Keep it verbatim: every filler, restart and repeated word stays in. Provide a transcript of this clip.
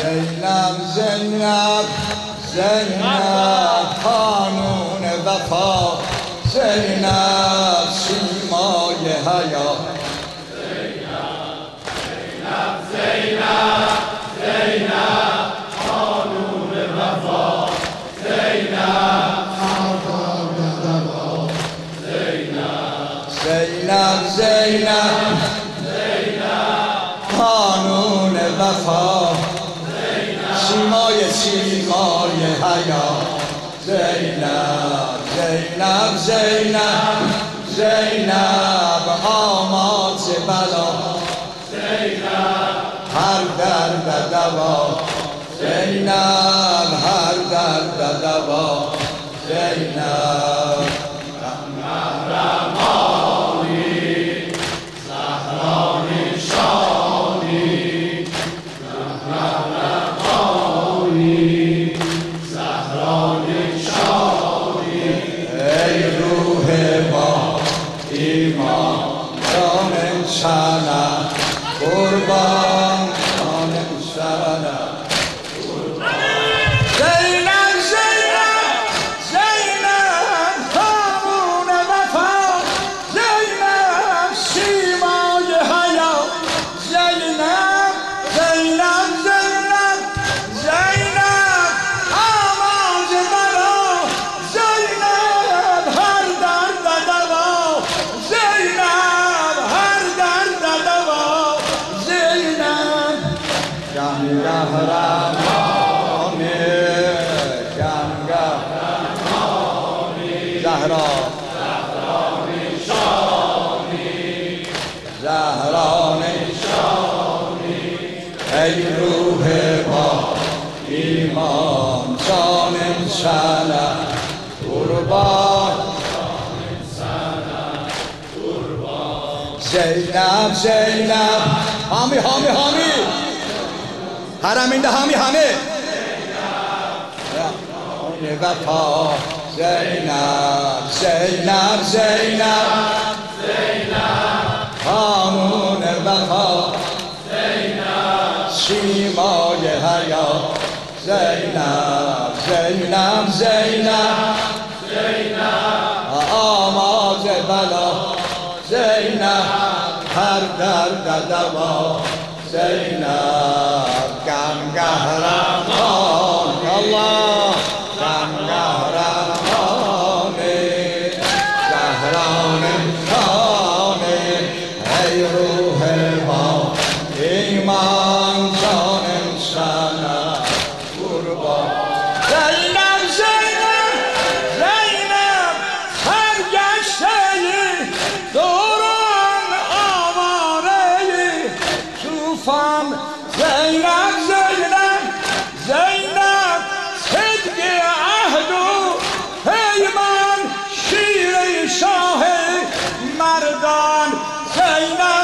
زینب زینب زینب قانون وفا زینب سیمای حیات زینب زینب زینب زینب قانون وفا زینب زینب زینب قانون وفا سیمای سیمای حیات زینب زینب زینب زینب آماج بلا زینب هر درد دوا زینب هر درد دوا زینب شانه قربان شانه شانه زینب زینب زینب قانون وفا زینب سیمای حیات زینب زینب زینب زینب آماج بلا زینب هر درد دوا زینب جنگه رمانه جنگه رمانه زهرا زهرا نشانی زهرا نشانی ای روح با ایمان جان سنه قربان زینب زینب حامی حامی حامی حرمینده حامی حامی زینب وفا زینب زینب زینب زینب قانون وفا زینب سیمای حیات زینب زینب زینب زینب آماج بلا زینب هر درد دوا زینب گنگه رمان الله گنگه رمانه زهران شانه ای روح ما ایمان جان سنه قربان زینب زینب زینب سرگشته دوران آواره توفان زینب زینب زینب صدق عهد و پیمان شیر شاه مردان زینب